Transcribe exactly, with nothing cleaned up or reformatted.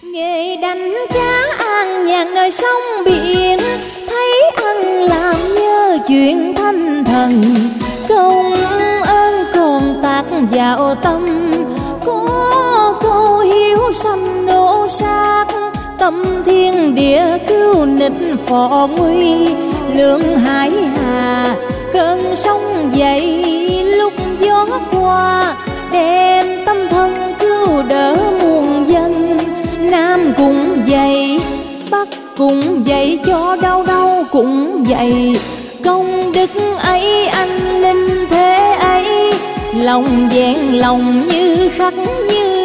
Nghề đánh cá an nhàn nơi sông biển, thấy ăn làm nhớ chuyện thanh thần. Công ơn còn tạc vào tâm, có cô hiếu xanh nổ sát. Tâm thiên địa cứu nịch phò nguy, lượng hải hà cơn sóng dậy lúc gió qua. Đem tâm thân cứu đỡ muôn dân, Nam cũng vậy, Bắc cũng vậy, cho đau đau cũng vậy. Công đức ấy anh linh thế ấy, lòng vẹn lòng như khắc như